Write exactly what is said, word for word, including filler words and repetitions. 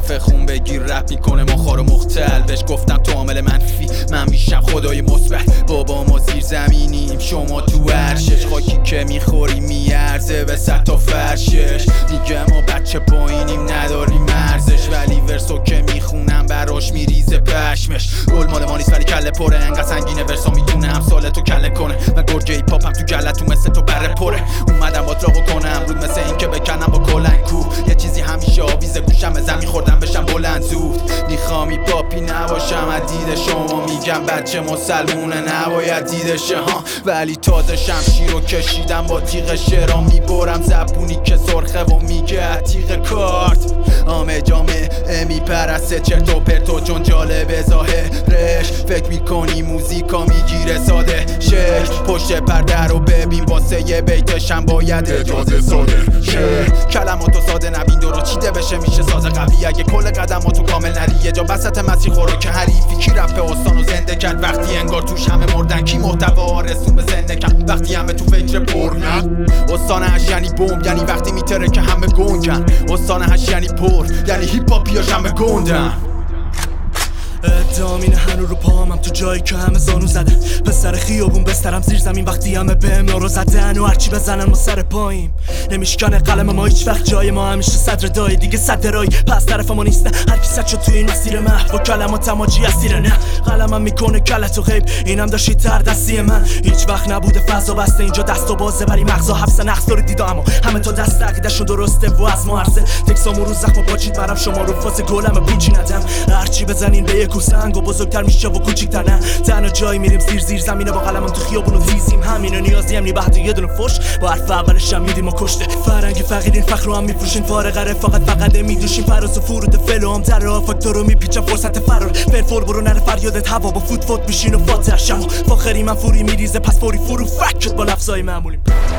کافه خون بگیر رپ میکنه مخار و مختل. بهش گفتم تو عامل منفی من میشم خدای مثبت. بابا ما زیر زمینیم شما تو عرشش. خاکی که میخوری میارزه به صد تا فرشش. میگه ما بچه پایینیم نداریم مرزش، ولی ورسو که میخونم براش میریزه پشمش. رول مال ما نیست ولی کله پره، انقدر سنگینه ورسا میتونه همسال تو کله کنه. من گرگه ای پاپم تو گلتو مثل تو بره پره. اومدم با دراغو کنم رود مثل این که بکنم با کلنگ کو. یه چیزی همیشه آویزه گوشم زمین خوردم بشم بلند زود. میخوامی پاپی نباشم از دید شما، میگم بچه مسلمونه نباید دیدشه ها. ولی تازه شمشیر رو کشیدم با تیغ شرا، میبرم زبونی که سرخه و میگه تیغ کارت. آمه جامعه میپرسته چرت و پرتو چون جالب ظاهرش. فکر میکنی موزیکا میگیره ساده شکل، پشت پرده رو ببین واسه یه بیتشم باید اجازه ساده شه. کلماتو ساده نبین درو چیده بشه میشه ساز قوی. اگه کل قدماتو کامل نری یه جا وسط مسیح خورو که حریفی. کی رفت استانو زنده کرد وقتی انگار توش همه مردن؟ کی محتوا رسون به زنده کرد وقتی همه تو فکر پرنن؟ استان هش یعنی بمب، یعنی وقتی میتره که همه گنگن. استان هش یعنی پر، یعنی هیپ هاپیاش همه گندن. ادامین هنو رو پامم تو جایی که همه زانو زدن. پسر خیابون بسترم زیر زمین وقتی همه بهم نارو زدن. و هرچی بزنن ما سر پاییم نمیشکنه قلم ما هیچ وقت. جای ما همیشه صدر دای دیگه صد رای پس طرف ما نیستن. هر کی صد شد توی این مسیر محو و کلمات تماجی اسیر نه. قلمم میکنه کلت و غیب اینم داشتی تر دستی من. هیچ وقت نبوده فضا بسته اینجا دست و بازه ولی مغزا حبس نقص داره دیده. اما همه تا دست عقیده‌شون درسته و از ما عرضه تکسامو رو زخم باجید برم شما رو فاز گلم پوچی ندم. هرچی بزنین به یک سنگ و بزرگتر میشه و کوچیک‌تر نه. تنها جایی میریم زیر زیر زمینه با قلمم تو خیابونو تیزیم. همینو نیازیم نی بحث یه دونه فش با حرف اولش هم میدیم و کشته. فرنگی فقیرین فخر رو هم میفروشین فارغ رفاقت فقط میدوشین. فراز و فرود فلو هم در فاکتور رو میپیچن فرصت فرار. فرفور برو نره فریادت هوا با فوت فوت میشین و فاتح شما. فاخری من فوری میریزه پس فوری فرو فکت با لفظای معمولیم.